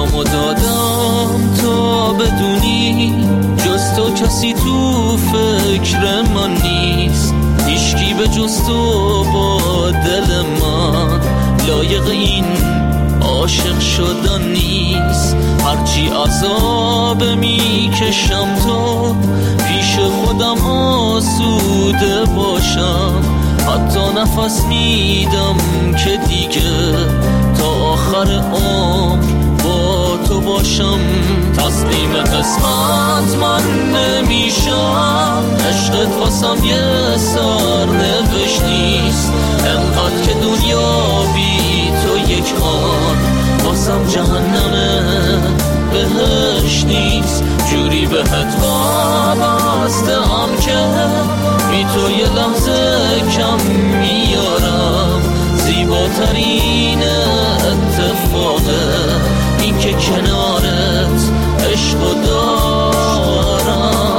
جامو دادم تا بدونی جز تو کسی تو فکر من نیست، هیچکی به جز تو با دل من لایق این عاشق شدن نیست. هرچی عذاب میکشم تو پیش خودم آسوده باشم، حتی نفس میدم که دیگه تا آخر عمر با تو باشم. تسلیم قسمت من نمیشم، عشقت واسم یه سرنوشت نیست، انقدر که دنیا بی تو یک آن واسم جهنمه بهش نیست. جوری بهت وابسته‌ام که بی تو یه لحظه کم میارم. زیباترین اتفاقه این که کنارت عشقو دارم.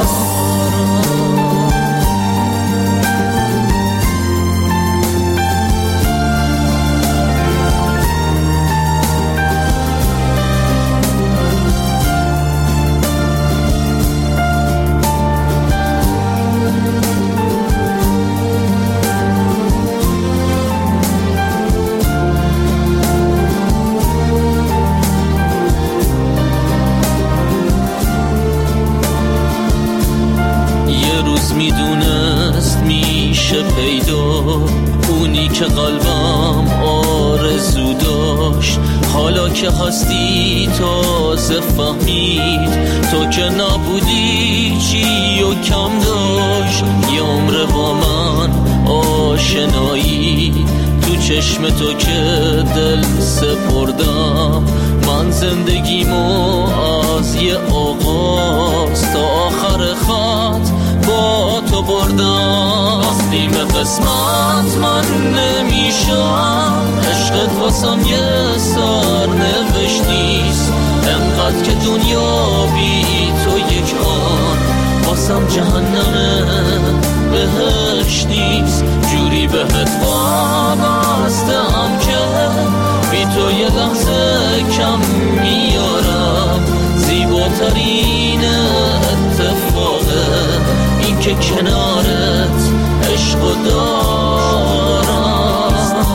میدونست میشه پیدا اونی که قلبم آرزو داشت، حالا که هستی تازه فهمید تو که نبودی چی و کم داشت. یه عمر با من آشنایی تو چشم تو که دل سپردم، من زندگیمو از یه آغاز تا آخر خط با تو بردم. تسلیم قسمت من نمیشم، عشقت واسم یه سرنوشت نیست، انقدر که دنیا بی تو یک آن واسم جهنمه بهش نیست. جوری بهت وابسته‌ام که بی تو یه لحظه کم میارم. زیباترین اتفاقه این که کنارت عشقو دارم.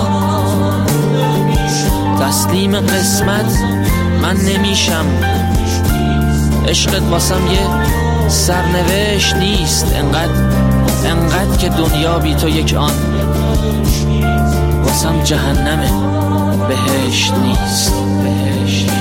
تسلیم قسمت من نمیشم، عشقت واسم یه سرنوشت نیست، انقدر که دنیا بی تو یک آن واسم جهنمه بهشت نیست.